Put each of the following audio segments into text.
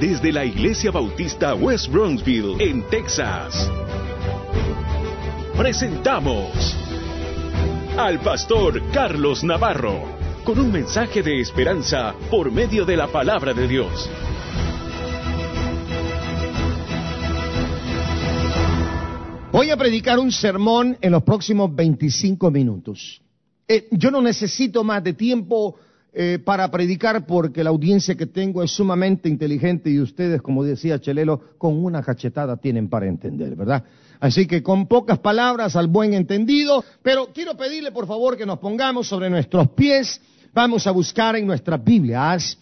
desde la Iglesia Bautista West Bronxville, en Texas. Presentamos al pastor Carlos Navarro, con un mensaje de esperanza por medio de la palabra de Dios. Voy a predicar un sermón en los próximos 25 minutos. Yo no necesito más de tiempo para predicar porque la audiencia que tengo es sumamente inteligente y ustedes, como decía Chelelo, con una cachetada tienen para entender, ¿verdad? Así que con pocas palabras al buen entendido, pero quiero pedirle por favor que nos pongamos sobre nuestros pies. Vamos a buscar en nuestras Biblias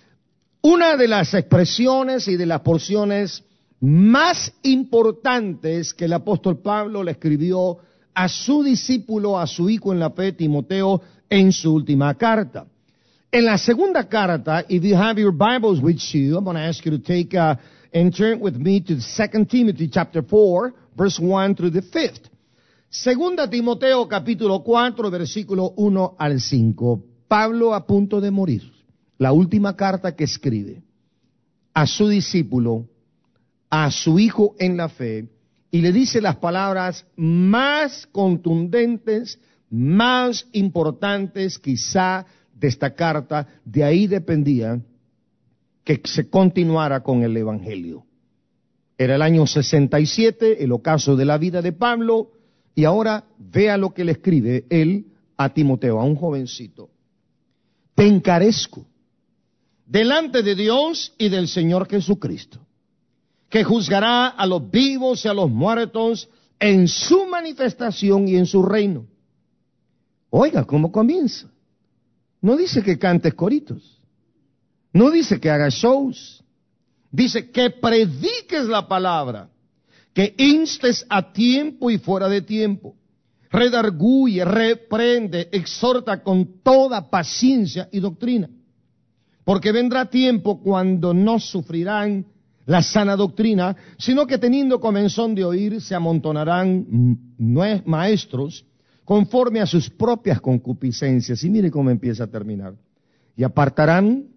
una de las expresiones y de las porciones más importantes que el apóstol Pablo le escribió a su discípulo, a su hijo en la fe, Timoteo, en su última carta. En la segunda carta, if you have your Bibles with you, I'm going to ask you to take and turn with me to 2 Timothy chapter 4, verse 1 through the 5th. Segunda Timoteo capítulo 4, versículo 1 al 5. Pablo a punto de morir. La última carta que escribe a su discípulo, a su hijo en la fe, y le dice las palabras más contundentes, más importantes quizá de esta carta. De ahí dependía que se continuara con el Evangelio. Era el año 67, el ocaso de la vida de Pablo, y ahora vea lo que le escribe él a Timoteo, a un jovencito. Te encarezco delante de Dios y del Señor Jesucristo, que juzgará a los vivos y a los muertos en su manifestación y en su reino. Oiga, ¿cómo comienza? No dice que cantes coritos, no dice que hagas shows, dice que prediques la palabra, que instes a tiempo y fuera de tiempo, redarguye, reprende, exhorta con toda paciencia y doctrina, porque vendrá tiempo cuando no sufrirán la sana doctrina, sino que teniendo comezón de oír, se amontonarán maestros conforme a sus propias concupiscencias. Y mire cómo empieza a terminar. Y apartarán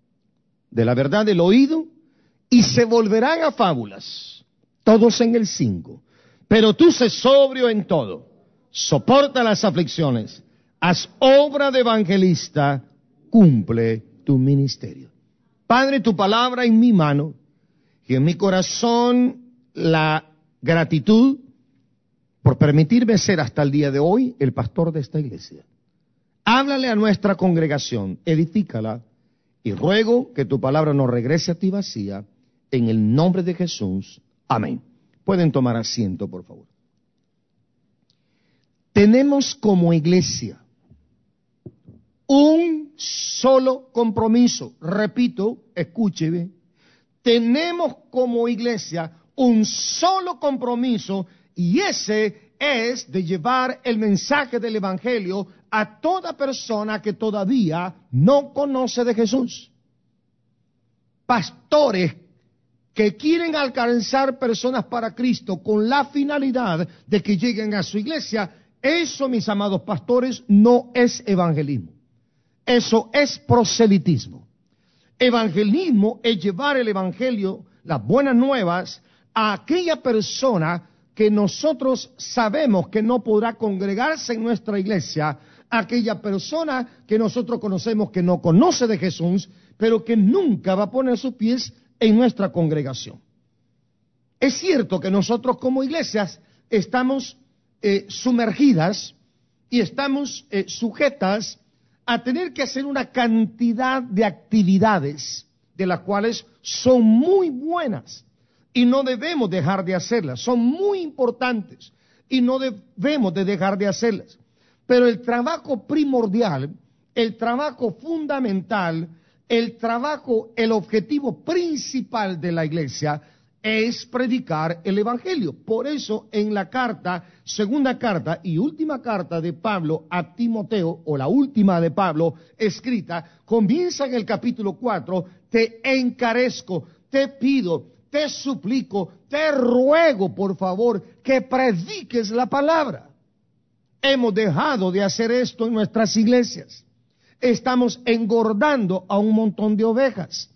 de la verdad del oído y se volverán a fábulas. Todos en el 5. Pero tú sé sobrio en todo, soporta las aflicciones, haz obra de evangelista, cumple tu ministerio. Padre, tu palabra en mi mano, y en mi corazón la gratitud por permitirme ser hasta el día de hoy el pastor de esta iglesia. Háblale a nuestra congregación, edifícala, y ruego que tu palabra no regrese a ti vacía, en el nombre de Jesús. Amén. Pueden tomar asiento, por favor. Tenemos como iglesia un solo compromiso. Repito, escúcheme. Tenemos como iglesia un solo compromiso, y ese es de llevar el mensaje del Evangelio a toda persona que todavía no conoce de Jesús. Pastores que quieren alcanzar personas para Cristo con la finalidad de que lleguen a su iglesia, eso, mis amados pastores, no es evangelismo. Eso es proselitismo. Evangelismo es llevar el evangelio, las buenas nuevas, a aquella persona que nosotros sabemos que no podrá congregarse en nuestra iglesia, aquella persona que nosotros conocemos que no conoce de Jesús, pero que nunca va a poner sus pies en nuestra congregación. Es cierto que nosotros como iglesias estamos sumergidas y estamos sujetas a tener que hacer una cantidad de actividades, de las cuales son muy buenas y no debemos dejar de hacerlas. Son muy importantes y no debemos de dejar de hacerlas. Pero el trabajo primordial, el trabajo fundamental, el objetivo principal de la iglesia es predicar el Evangelio. Por eso en la carta, segunda carta y última carta de Pablo a Timoteo, o la última de Pablo escrita, comienza en el capítulo 4, te encarezco, te pido, te suplico, te ruego por favor que prediques la palabra. Hemos dejado de hacer esto en nuestras iglesias. Estamos engordando a un montón de ovejas.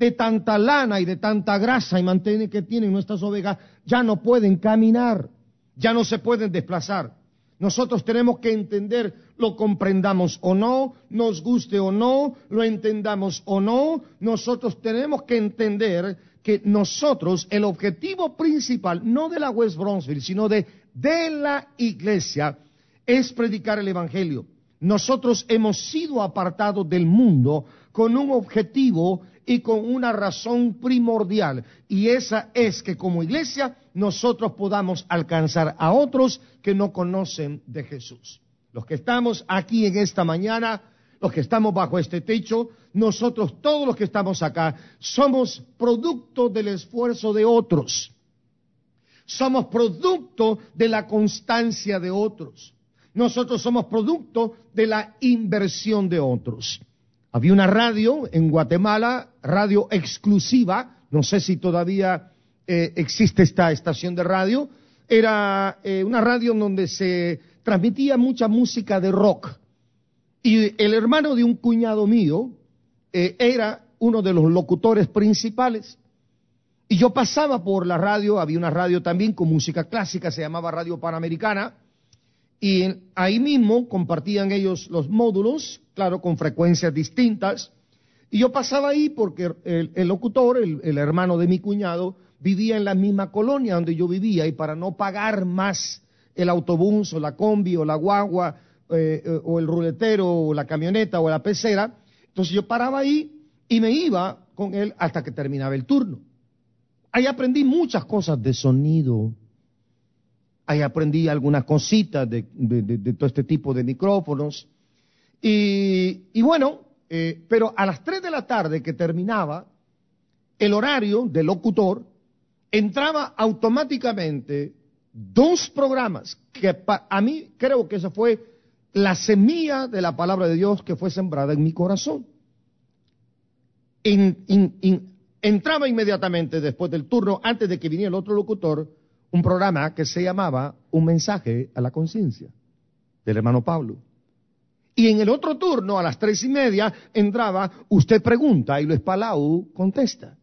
de tanta lana y de tanta grasa y mantener que tienen nuestras ovejas, ya no pueden caminar, ya no se pueden desplazar. Nosotros tenemos que entender, lo comprendamos o no, nos guste o no, lo entendamos o no, nosotros tenemos que entender que nosotros, el objetivo principal, no de la West Bronxville, sino de la iglesia, es predicar el Evangelio. Nosotros hemos sido apartados del mundo con un objetivo y con una razón primordial, y esa es que como iglesia nosotros podamos alcanzar a otros que no conocen de Jesús. Los que estamos aquí en esta mañana, los que estamos bajo este techo, nosotros todos los que estamos acá, somos producto del esfuerzo de otros. Somos producto de la constancia de otros. Nosotros somos producto de la inversión de otros. Había una radio en Guatemala, radio exclusiva, no sé si todavía existe esta estación de radio, era una radio en donde se transmitía mucha música de rock. Y el hermano de un cuñado mío era uno de los locutores principales. Y yo pasaba por la radio, había una radio también con música clásica, se llamaba Radio Panamericana, y ahí mismo compartían ellos los módulos, claro, con frecuencias distintas. Y yo pasaba ahí porque el locutor, el hermano de mi cuñado, vivía en la misma colonia donde yo vivía, y para no pagar más el autobús o la combi o la guagua o el ruletero o la camioneta o la pecera, entonces yo paraba ahí y me iba con él hasta que terminaba el turno. Ahí aprendí muchas cosas de sonido. Ahí aprendí algunas cositas de todo este tipo de micrófonos. Y bueno, pero a las 3 de la tarde que terminaba el horario del locutor, entraba automáticamente 2 programas que a mí creo que esa fue la semilla de la palabra de Dios que fue sembrada en mi corazón. Entraba inmediatamente después del turno, antes de que viniera el otro locutor, un programa que se llamaba Un mensaje a la conciencia, del hermano Pablo. Y en el otro turno, a las 3:30, entraba Usted pregunta y Luis Palau contesta.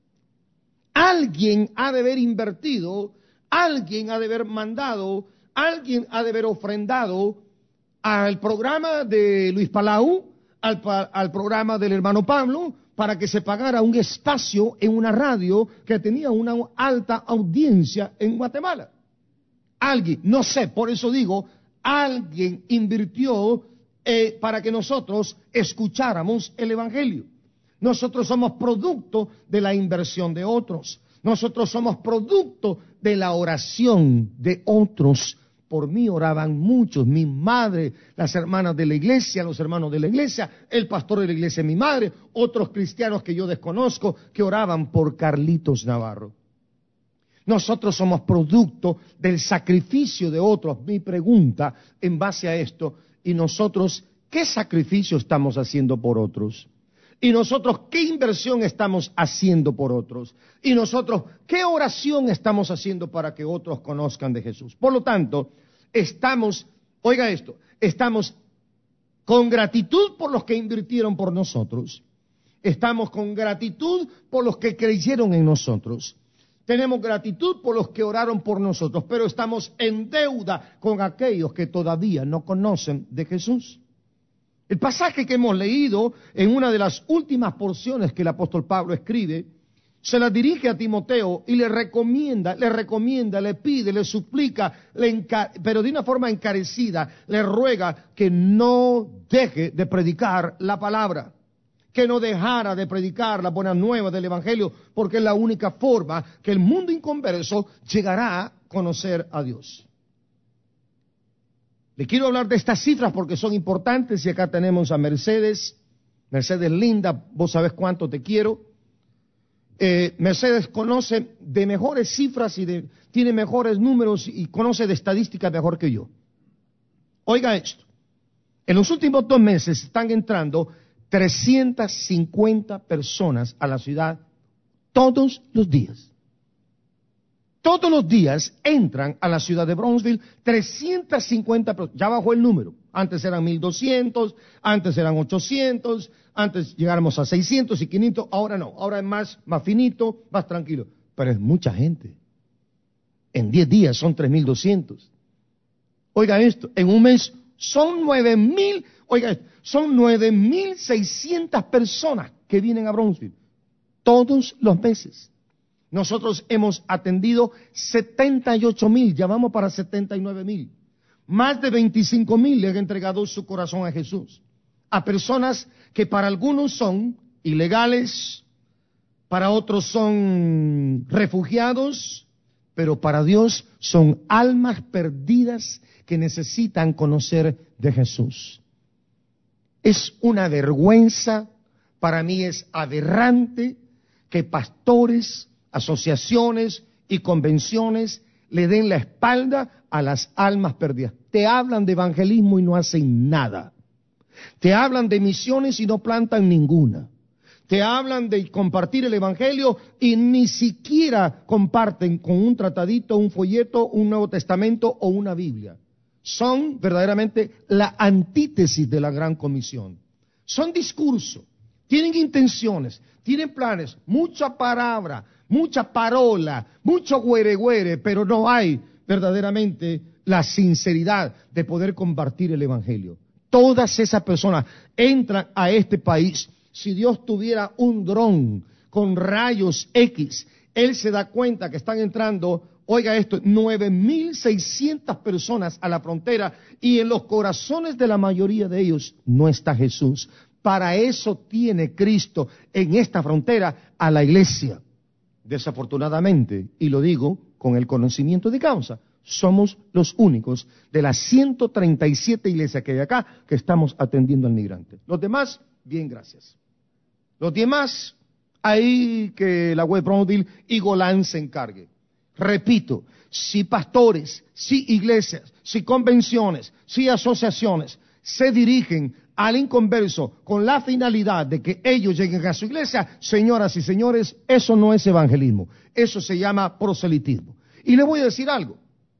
Alguien ha de haber invertido, alguien ha de haber mandado, alguien ha de haber ofrendado al programa de Luis Palau, al programa del hermano Pablo, para que se pagara un espacio en una radio que tenía una alta audiencia en Guatemala. Alguien, no sé, por eso digo, alguien invirtió para que nosotros escucháramos el Evangelio. Nosotros somos producto de la inversión de otros. Nosotros somos producto de la oración de otros. Por mí oraban muchos, mi madre, las hermanas de la iglesia, los hermanos de la iglesia, el pastor de la iglesia, mi madre, otros cristianos que yo desconozco que oraban por Carlitos Navarro. Nosotros somos producto del sacrificio de otros. Mi pregunta en base a esto, ¿y nosotros qué sacrificio estamos haciendo por otros? ¿Y nosotros qué inversión estamos haciendo por otros? ¿Y nosotros qué oración estamos haciendo para que otros conozcan de Jesús? Por lo tanto, estamos, oiga esto, estamos con gratitud por los que invirtieron por nosotros. Estamos con gratitud por los que creyeron en nosotros. Tenemos gratitud por los que oraron por nosotros, pero estamos en deuda con aquellos que todavía no conocen de Jesús. El pasaje que hemos leído en una de las últimas porciones que el apóstol Pablo escribe, se la dirige a Timoteo y le recomienda, le pide, le suplica, pero de una forma encarecida, le ruega que no deje de predicar la palabra, que no dejara de predicar la buena nueva del Evangelio, porque es la única forma que el mundo inconverso llegará a conocer a Dios. Le quiero hablar de estas cifras porque son importantes, y acá tenemos a Mercedes linda, vos sabés cuánto te quiero. Mercedes conoce de mejores cifras y tiene mejores números y conoce de estadística mejor que yo. Oiga esto, en los últimos 2 meses están entrando 350 personas a la ciudad todos los días. Todos los días entran a la ciudad de Brownsville 350 personas. Ya bajó el número. Antes eran 1,200, antes eran 800, antes llegáramos a 600 y 500. Ahora no, ahora es más finito, más tranquilo. Pero es mucha gente. En 10 días son 3,200. Oiga esto, en un mes son 9,000, oiga esto, son 9,600 personas que vienen a Brownsville todos los meses. Nosotros hemos atendido 78,000, ya vamos para 79,000. Más de 25,000 le han entregado su corazón a Jesús. A personas que para algunos son ilegales, para otros son refugiados, pero para Dios son almas perdidas que necesitan conocer de Jesús. Es una vergüenza, para mí es aberrante que pastores, asociaciones y convenciones le den la espalda a las almas perdidas. Te hablan de evangelismo y no hacen nada. Te hablan de misiones y no plantan ninguna. Te hablan de compartir el evangelio y ni siquiera comparten con un tratadito, un folleto, un Nuevo Testamento o una Biblia. Son verdaderamente la antítesis de la gran comisión. Son discursos, tienen intenciones, tienen planes, mucha palabra, mucha parola, mucho güere, pero no hay verdaderamente la sinceridad de poder compartir el evangelio. Todas esas personas entran a este país. Si Dios tuviera un dron con rayos X, Él se da cuenta que están entrando, oiga esto, 9,600 personas a la frontera y en los corazones de la mayoría de ellos no está Jesús. Para eso tiene Cristo en esta frontera a la iglesia. Desafortunadamente, y lo digo con el conocimiento de causa, somos los únicos de las 137 iglesias que hay acá que estamos atendiendo al migrante. Los demás, bien, gracias. Los demás, ahí que la web Brownsville y Golán se encargue. Repito, si pastores, si iglesias, si convenciones, si asociaciones se dirigen al inconverso con la finalidad de que ellos lleguen a su iglesia, señoras y señores, eso no es evangelismo, eso se llama proselitismo. Y le voy a decir algo,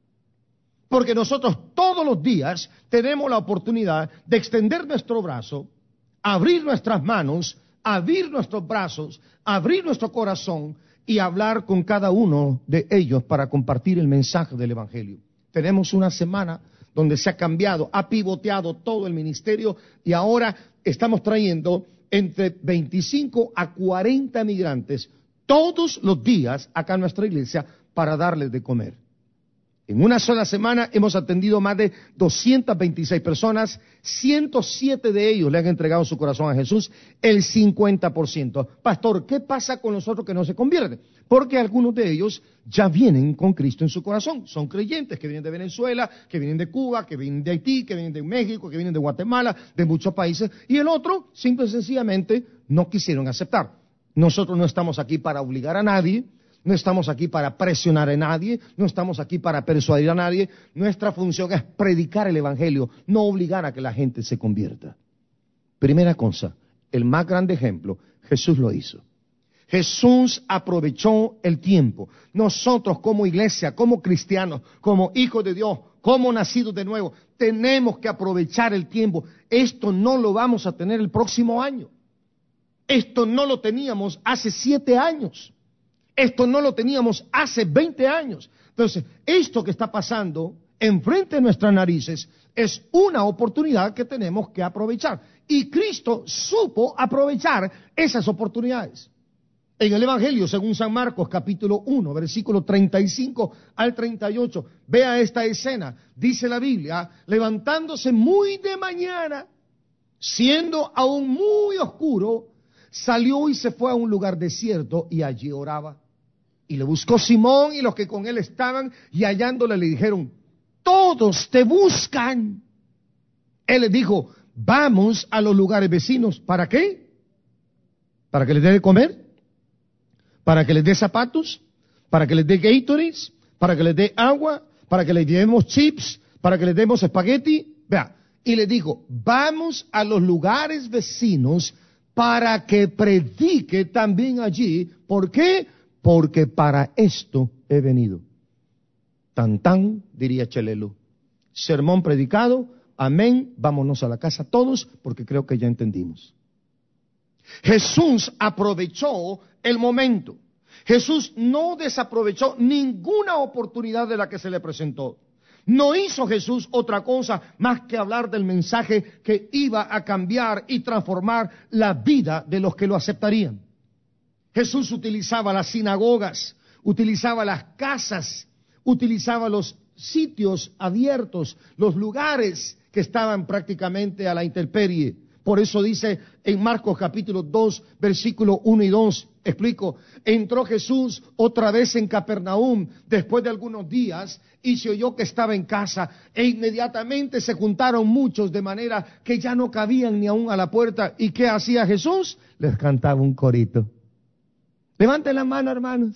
porque nosotros todos los días tenemos la oportunidad de extender nuestro brazo, abrir nuestras manos, abrir nuestros brazos, abrir nuestro corazón y hablar con cada uno de ellos para compartir el mensaje del evangelio. Tenemos una semana donde se ha cambiado, ha pivoteado todo el ministerio y ahora estamos trayendo entre 25 a 40 migrantes todos los días acá en nuestra iglesia para darles de comer. En una sola semana hemos atendido más de 226 personas, 107 de ellos le han entregado su corazón a Jesús, el 50%. Pastor, ¿qué pasa con los otros que no se convierten? Porque algunos de ellos ya vienen con Cristo en su corazón. Son creyentes que vienen de Venezuela, que vienen de Cuba, que vienen de Haití, que vienen de México, que vienen de Guatemala, de muchos países. Y el otro, simple y sencillamente, no quisieron aceptar. Nosotros no estamos aquí para obligar a nadie. No estamos aquí para presionar a nadie, no estamos aquí para persuadir a nadie. Nuestra función es predicar el evangelio, no obligar a que la gente se convierta. Primera cosa, el más grande ejemplo, Jesús lo hizo. Jesús aprovechó el tiempo. Nosotros como iglesia, como cristianos, como hijos de Dios, como nacidos de nuevo, tenemos que aprovechar el tiempo. Esto no lo vamos a tener el próximo año. Esto no lo teníamos hace 7 años. Esto no lo teníamos hace 20 años. Entonces, esto que está pasando enfrente de nuestras narices es una oportunidad que tenemos que aprovechar. Y Cristo supo aprovechar esas oportunidades. En el Evangelio, según San Marcos, capítulo 1, versículo 35 al 38, vea esta escena. Dice la Biblia, levantándose muy de mañana, siendo aún muy oscuro, salió y se fue a un lugar desierto y allí oraba. Y le buscó Simón y los que con él estaban, y hallándole le dijeron, todos te buscan. Él les dijo, vamos a los lugares vecinos. ¿Para qué? ¿Para que les dé de comer? ¿Para que les dé zapatos? ¿Para que les dé Gatorades? ¿Para que les dé agua? ¿Para que les demos chips? ¿Para que les demos espagueti? Vea, y le dijo, vamos a los lugares vecinos para que predique también allí. ¿Por qué? Porque para esto he venido. Tan tan, diría Chelelu. Sermón predicado, amén, vámonos a la casa todos, porque creo que ya entendimos. Jesús aprovechó el momento. Jesús no desaprovechó ninguna oportunidad de la que se le presentó. No hizo Jesús otra cosa más que hablar del mensaje que iba a cambiar y transformar la vida de los que lo aceptarían. Jesús utilizaba las sinagogas, utilizaba las casas, utilizaba los sitios abiertos, los lugares que estaban prácticamente a la intemperie. Por eso dice en Marcos capítulo 2, versículo 1 y 2, explico, entró Jesús otra vez en Capernaum después de algunos días y se oyó que estaba en casa e inmediatamente se juntaron muchos de manera que ya no cabían ni aún a la puerta. ¿Y qué hacía Jesús? Les cantaba un corito. Levanten la mano, hermanos.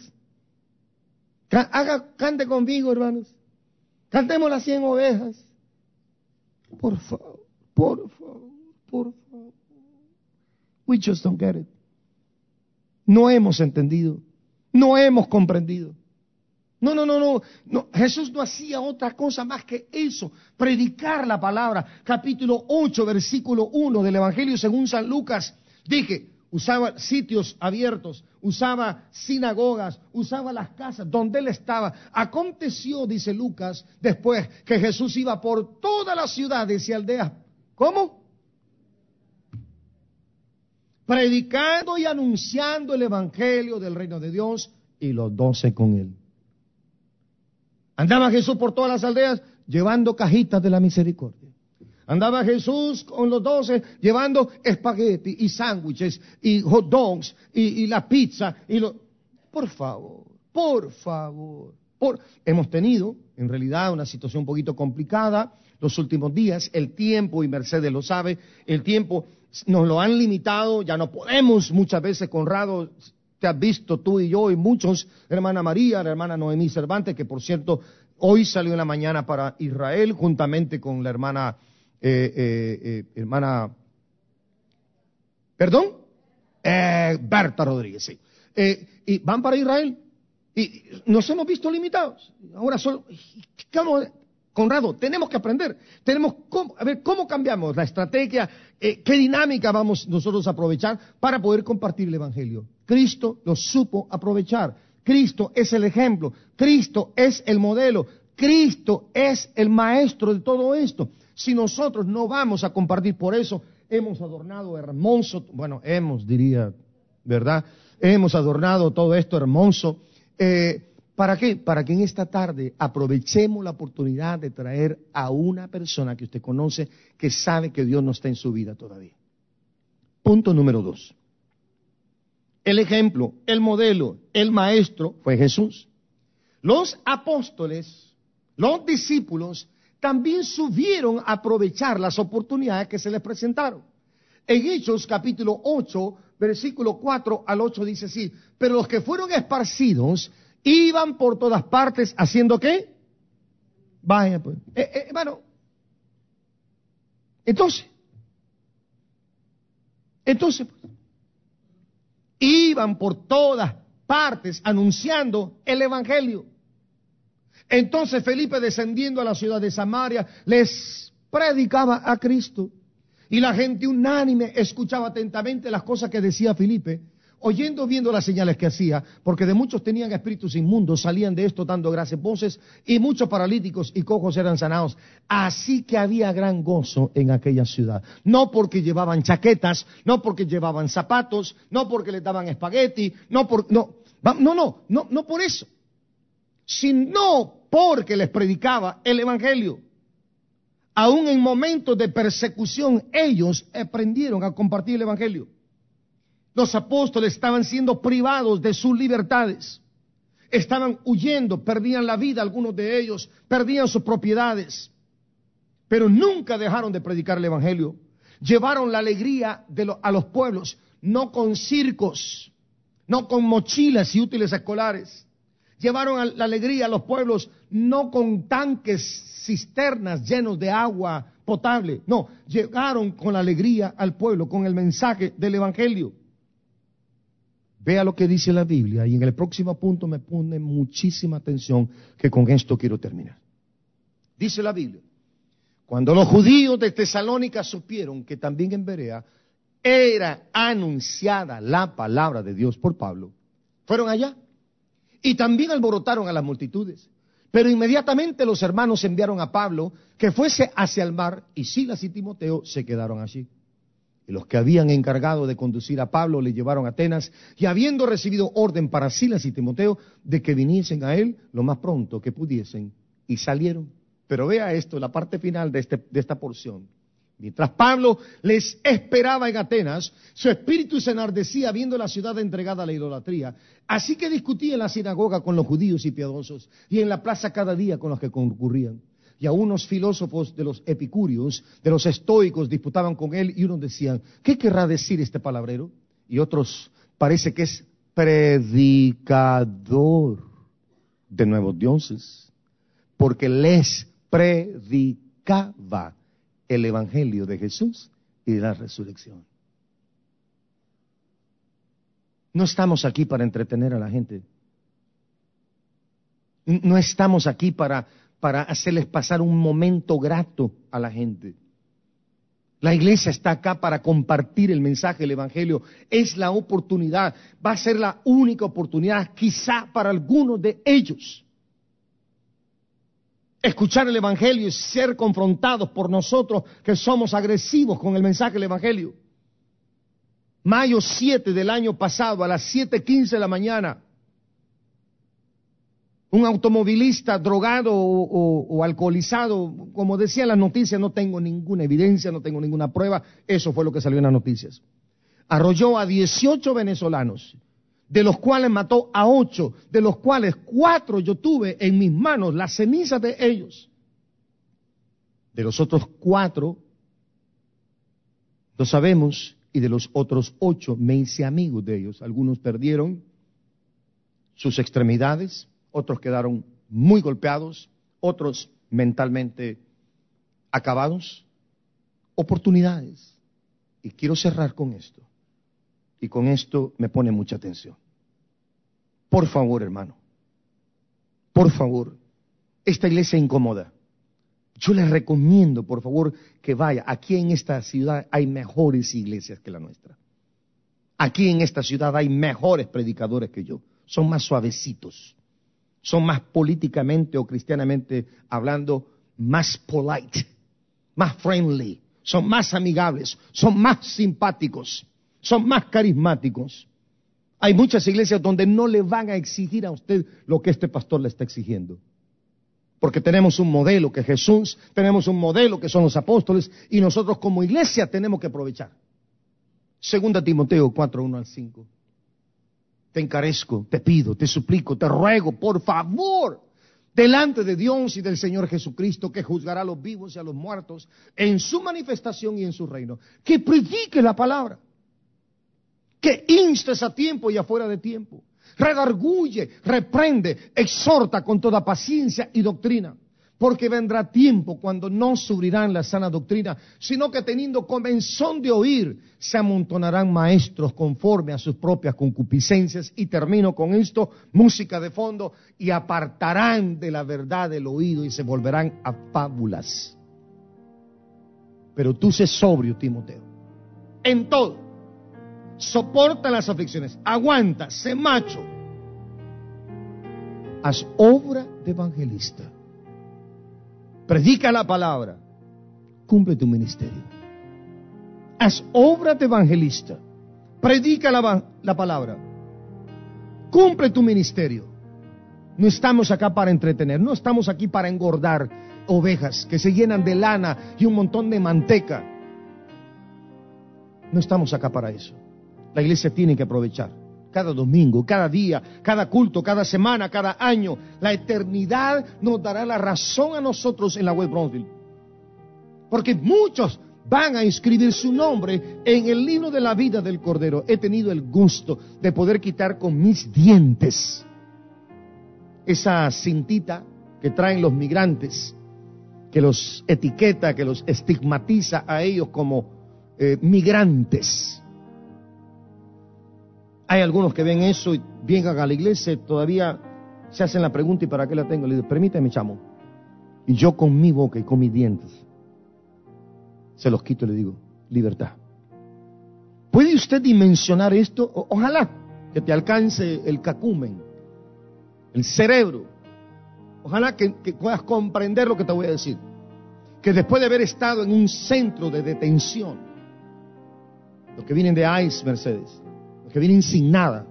Cante conmigo, hermanos. Cantemos las 100 ovejas. Por favor, por favor, por favor. We just don't get it. No hemos entendido. No hemos comprendido. No. Jesús no hacía otra cosa más que eso. Predicar la palabra. Capítulo 8, versículo 1 del Evangelio según San Lucas. Dije, usaba sitios abiertos, usaba sinagogas, usaba las casas donde él estaba. Aconteció, dice Lucas, después que Jesús iba por todas las ciudades y aldeas. ¿Cómo? Predicando y anunciando el evangelio del reino de Dios y los 12 con él. Andaba Jesús por todas las aldeas llevando cajitas de la misericordia. Andaba Jesús con los 12 llevando espagueti y sándwiches y hot dogs y la pizza Por favor. Hemos tenido en realidad una situación un poquito complicada los últimos días. El tiempo, y Mercedes lo sabe, el tiempo nos lo han limitado. Ya no podemos muchas veces, Conrado, te has visto tú y yo y muchos, hermana María, la hermana Noemí Cervantes, que por cierto hoy salió en la mañana para Israel juntamente con la hermana Berta Rodríguez, sí. Y van para Israel y nos hemos visto limitados. Ahora solo, Conrado, tenemos que aprender, a ver cómo cambiamos la estrategia, qué dinámica vamos nosotros a aprovechar para poder compartir el evangelio. Cristo lo supo aprovechar. Cristo es el ejemplo, Cristo es el modelo, Cristo es el maestro de todo esto. Si nosotros no vamos a compartir, por eso hemos adornado hermoso, ¿verdad? Hemos adornado todo esto hermoso. ¿Para qué? Para que en esta tarde aprovechemos la oportunidad de traer a una persona que usted conoce, que sabe que Dios no está en su vida todavía. Punto número 2. El ejemplo, el modelo, el maestro fue Jesús. Los apóstoles, los discípulos, también supieron aprovechar las oportunidades que se les presentaron. En Hechos capítulo 8, versículo 4 al 8 dice así, pero los que fueron esparcidos iban por todas partes haciendo ¿qué? Vaya pues. Bueno, entonces pues, iban por todas partes anunciando el evangelio. Entonces Felipe, descendiendo a la ciudad de Samaria, les predicaba a Cristo. Y la gente unánime escuchaba atentamente las cosas que decía Felipe, viendo las señales que hacía, porque de muchos tenían espíritus inmundos, salían de esto dando gracias voces, y muchos paralíticos y cojos eran sanados. Así que había gran gozo en aquella ciudad. No porque llevaban chaquetas, no porque llevaban zapatos, no porque les daban espagueti, no por eso, sino porque les predicaba el evangelio. Aún en momentos de persecución, ellos aprendieron a compartir el evangelio. Los apóstoles estaban siendo privados de sus libertades. Estaban huyendo, perdían la vida algunos de ellos, perdían sus propiedades. Pero nunca dejaron de predicar el evangelio. Llevaron la alegría a los pueblos, no con circos, no con mochilas y útiles escolares. Llevaron la alegría a los pueblos, no con tanques, cisternas llenos de agua potable. No, llegaron con la alegría al pueblo, con el mensaje del evangelio. Vea lo que dice la Biblia y en el próximo punto me pone muchísima atención, que con esto quiero terminar. Dice la Biblia: cuando los judíos de Tesalónica supieron que también en Berea era anunciada la palabra de Dios por Pablo, fueron allá y también alborotaron a las multitudes. Pero inmediatamente los hermanos enviaron a Pablo que fuese hacia el mar, y Silas y Timoteo se quedaron allí. Y los que habían encargado de conducir a Pablo le llevaron a Atenas, y habiendo recibido orden para Silas y Timoteo de que viniesen a él lo más pronto que pudiesen, y salieron. Pero vea esto, la parte final de esta porción. Mientras Pablo les esperaba en Atenas, su espíritu se enardecía viendo la ciudad entregada a la idolatría. Así que discutía en la sinagoga con los judíos y piadosos, y en la plaza cada día con los que concurrían. Y a unos filósofos de los epicúreos, de los estoicos, disputaban con él, y unos decían: ¿qué querrá decir este palabrero? Y otros: parece que es predicador de nuevos dioses, porque les predicaba el evangelio de Jesús y de la resurrección. No estamos aquí para entretener a la gente. No estamos aquí para hacerles pasar un momento grato a la gente. La iglesia está acá para compartir el mensaje del evangelio. Es la oportunidad, va a ser la única oportunidad quizá para algunos de ellos. Escuchar el evangelio y ser confrontados por nosotros que somos agresivos con el mensaje del evangelio. Mayo 7 del año pasado, a las 7:15 de la mañana, un automovilista drogado o alcoholizado, como decían las noticias, no tengo ninguna evidencia, no tengo ninguna prueba, eso fue lo que salió en las noticias. Arrolló a 18 venezolanos, de los cuales mató a 8, de los cuales 4 yo tuve en mis manos las cenizas de ellos. De los otros 4 lo sabemos, y de los otros 8 me hice amigo de ellos. Algunos perdieron sus extremidades, otros quedaron muy golpeados, otros mentalmente acabados. Oportunidades. Y quiero cerrar con esto. Y con esto me pone mucha atención. Por favor, hermano, por favor, esta iglesia incomoda. Yo les recomiendo, por favor, que vaya. Aquí en esta ciudad hay mejores iglesias que la nuestra. Aquí en esta ciudad hay mejores predicadores que yo. Son más suavecitos. Son más políticamente o cristianamente hablando, más polite, más friendly. Son más amigables, son más simpáticos, son más carismáticos. Hay muchas iglesias donde no le van a exigir a usted lo que este pastor le está exigiendo. Porque tenemos un modelo que es Jesús, tenemos un modelo que son los apóstoles, y nosotros como iglesia tenemos que aprovechar. 2 Timoteo 4:1-5. Te encarezco, te pido, te suplico, te ruego, por favor, delante de Dios y del Señor Jesucristo, que juzgará a los vivos y a los muertos en su manifestación y en su reino, que predique la palabra, que instes a tiempo y afuera de tiempo, redarguye, reprende, exhorta con toda paciencia y doctrina, porque vendrá tiempo cuando no sufrirán la sana doctrina, sino que teniendo comezón de oír, se amontonarán maestros conforme a sus propias concupiscencias. Y termino con esto, música de fondo: y apartarán de la verdad el oído y se volverán a fábulas. Pero tú sé sobrio, Timoteo, en todo. Soporta las aflicciones, aguanta, sé macho. Haz obra de evangelista. Predica la palabra. Cumple tu ministerio. Haz obra de evangelista. Predica la palabra. Cumple tu ministerio. No estamos acá para entretener, no estamos aquí para engordar ovejas que se llenan de lana y un montón de manteca. No estamos acá para eso. La iglesia tiene que aprovechar cada domingo, cada día, cada culto, cada semana, cada año. La eternidad nos dará la razón a nosotros en la West Brownsville. Porque muchos van a inscribir su nombre en el libro de la vida del Cordero. He tenido el gusto de poder quitar con mis dientes esa cintita que traen los migrantes, que los etiqueta, que los estigmatiza a ellos como migrantes. Hay algunos que ven eso y vengan a la iglesia y todavía se hacen la pregunta: ¿y para qué la tengo? Le digo: permítame, chamo. Y yo con mi boca y con mis dientes se los quito y le digo: libertad. ¿Puede usted dimensionar esto? Ojalá que te alcance el cacumen, el cerebro. Ojalá que puedas comprender lo que te voy a decir. Que después de haber estado en un centro de detención, los que vienen de ICE, Mercedes, los que vienen sin nada,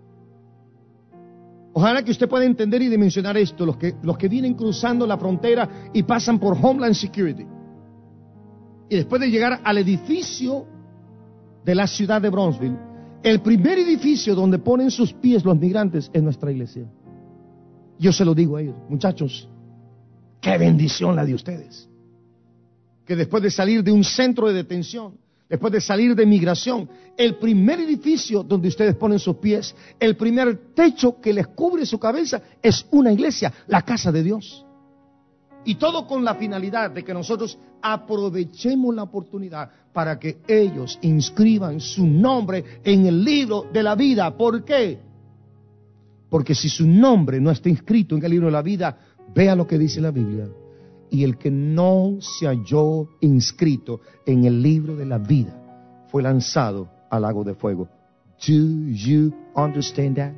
ojalá que usted pueda entender y dimensionar esto, los que vienen cruzando la frontera y pasan por Homeland Security, y después de llegar al edificio de la ciudad de Bronzeville, el primer edificio donde ponen sus pies los migrantes es nuestra iglesia. Yo se lo digo a ellos: muchachos, qué bendición la de ustedes, que después de salir de un centro de detención, después de salir de migración, el primer edificio donde ustedes ponen sus pies, el primer techo que les cubre su cabeza es una iglesia, la casa de Dios. Y todo con la finalidad de que nosotros aprovechemos la oportunidad para que ellos inscriban su nombre en el libro de la vida. ¿Por qué? Porque si su nombre no está inscrito en el libro de la vida, vea lo que dice la Biblia: y el que no se halló inscrito en el libro de la vida fue lanzado al lago de fuego. Do you understand that?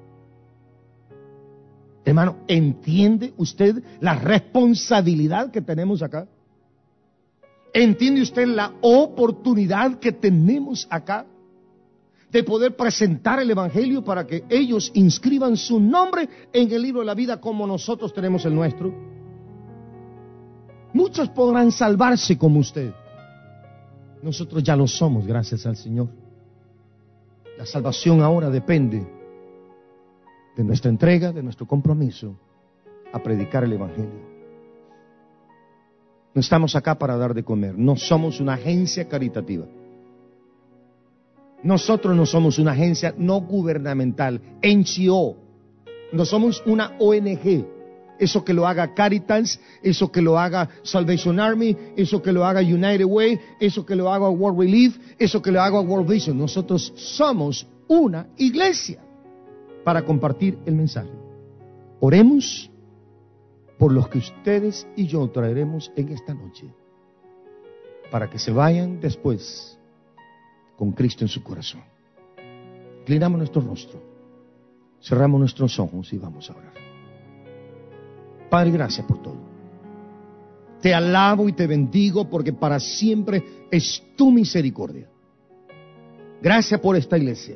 Hermano, ¿entiende usted la responsabilidad que tenemos acá? ¿Entiende usted la oportunidad que tenemos acá de poder presentar el Evangelio para que ellos inscriban su nombre en el libro de la vida como nosotros tenemos el nuestro? Muchos podrán salvarse como usted. Nosotros ya lo somos, gracias al Señor. La salvación ahora depende de nuestra entrega, de nuestro compromiso a predicar el Evangelio. No estamos acá para dar de comer. No somos una agencia caritativa. Nosotros no somos una agencia no gubernamental, NGO. No somos una ONG. Eso que lo haga Caritas, eso que lo haga Salvation Army, eso que lo haga United Way, eso que lo haga World Relief, eso que lo haga World Vision. Nosotros somos una iglesia para compartir el mensaje. Oremos por los que ustedes y yo traeremos en esta noche, para que se vayan después con Cristo en su corazón. Inclinamos nuestro rostro, cerramos nuestros ojos y vamos a orar. Padre, gracias por todo. Te alabo y te bendigo porque para siempre es tu misericordia. Gracias por esta iglesia.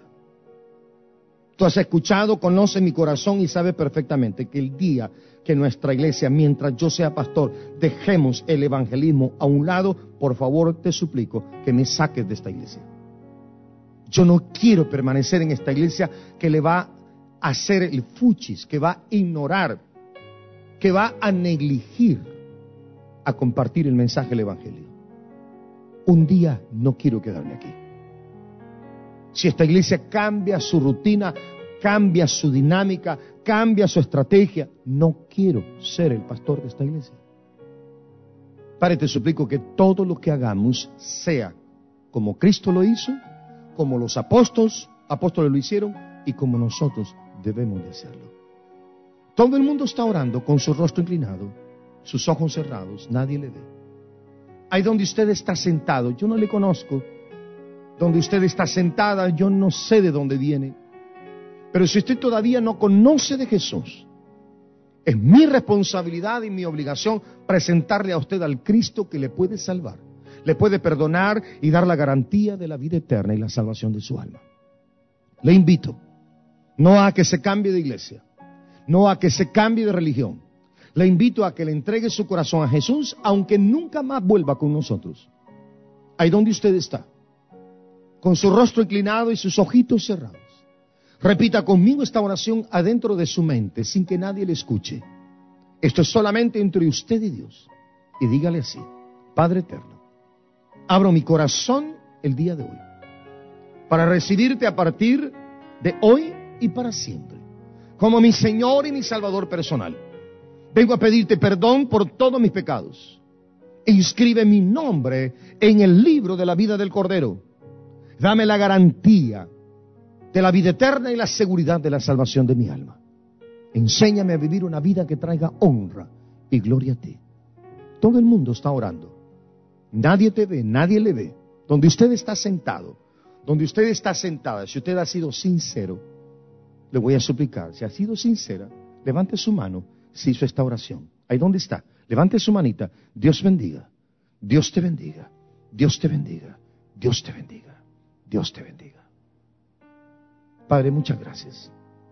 Tú has escuchado, conoces mi corazón y sabes perfectamente que el día que nuestra iglesia, mientras yo sea pastor, dejemos el evangelismo a un lado, por favor te suplico que me saques de esta iglesia. Yo no quiero permanecer en esta iglesia que le va a hacer el fuchis, que va a ignorar, que va a negligir a compartir el mensaje del evangelio. Un día no quiero quedarme aquí. Si esta iglesia cambia su rutina, cambia su dinámica, cambia su estrategia, no quiero ser el pastor de esta iglesia. Padre, te suplico que todo lo que hagamos sea como Cristo lo hizo, como los apóstoles lo hicieron y como nosotros debemos de hacerlo. Todo el mundo está orando con su rostro inclinado, sus ojos cerrados, nadie le ve. Ahí donde usted está sentado, yo no le conozco. Donde usted está sentada, yo no sé de dónde viene. Pero si usted todavía no conoce de Jesús, es mi responsabilidad y mi obligación presentarle a usted al Cristo que le puede salvar, le puede perdonar y dar la garantía de la vida eterna y la salvación de su alma. Le invito, no a que se cambie de iglesia, no a que se cambie de religión. Le invito a que le entregue su corazón a Jesús, aunque nunca más vuelva con nosotros. Ahí donde usted está, con su rostro inclinado y sus ojitos cerrados, repita conmigo esta oración adentro de su mente, sin que nadie le escuche. Esto es solamente entre usted y Dios. Y dígale así: Padre eterno, abro mi corazón el día de hoy para recibirte a partir de hoy y para siempre, como mi Señor y mi Salvador personal. Vengo a pedirte perdón por todos mis pecados. Inscribe mi nombre en el libro de la vida del Cordero. Dame la garantía de la vida eterna y la seguridad de la salvación de mi alma. Enséñame a vivir una vida que traiga honra y gloria a ti. Todo el mundo está orando. Nadie te ve, nadie le ve. Donde usted está sentado, donde usted está sentada, si usted ha sido sincero, le voy a suplicar, si ha sido sincera, levante su mano si hizo esta oración. Ahí donde está, levante su manita. Dios bendiga, Dios te bendiga, Dios te bendiga, Dios te bendiga, Dios te bendiga. Padre, muchas gracias.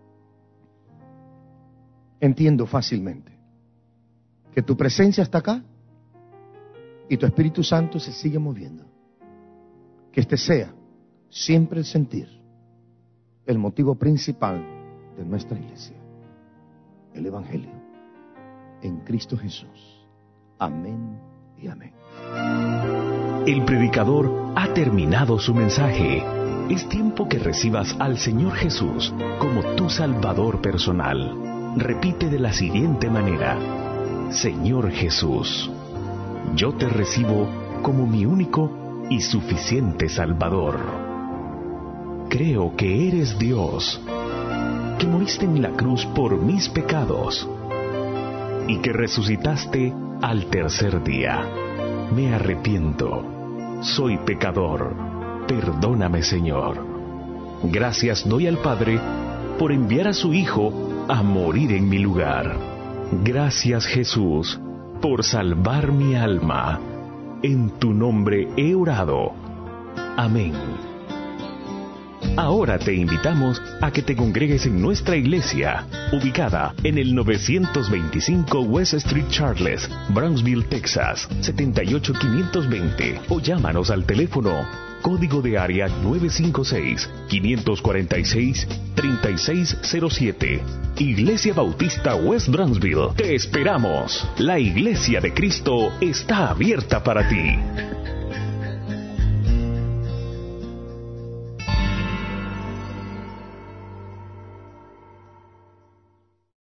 Entiendo fácilmente que tu presencia está acá y tu Espíritu Santo se sigue moviendo. Que este sea siempre el sentir, el motivo principal de nuestra iglesia, el Evangelio en Cristo Jesús. Amén y amén. El predicador ha terminado su mensaje. Es tiempo que recibas al Señor Jesús como tu Salvador personal. Repite de la siguiente manera: Señor Jesús, yo te recibo como mi único y suficiente Salvador. Creo que eres Dios, que moriste en la cruz por mis pecados y que resucitaste al tercer día. Me arrepiento, soy pecador, perdóname, Señor. Gracias doy al Padre por enviar a su Hijo a morir en mi lugar. Gracias, Jesús, por salvar mi alma. En tu nombre he orado. Amén. Ahora te invitamos a que te congregues en nuestra iglesia, ubicada en el 925 West Street Charles, Brownsville, Texas, 78520, o llámanos al teléfono código de área 956-546-3607. Iglesia Bautista West Brownsville. Te esperamos. La Iglesia de Cristo está abierta para ti.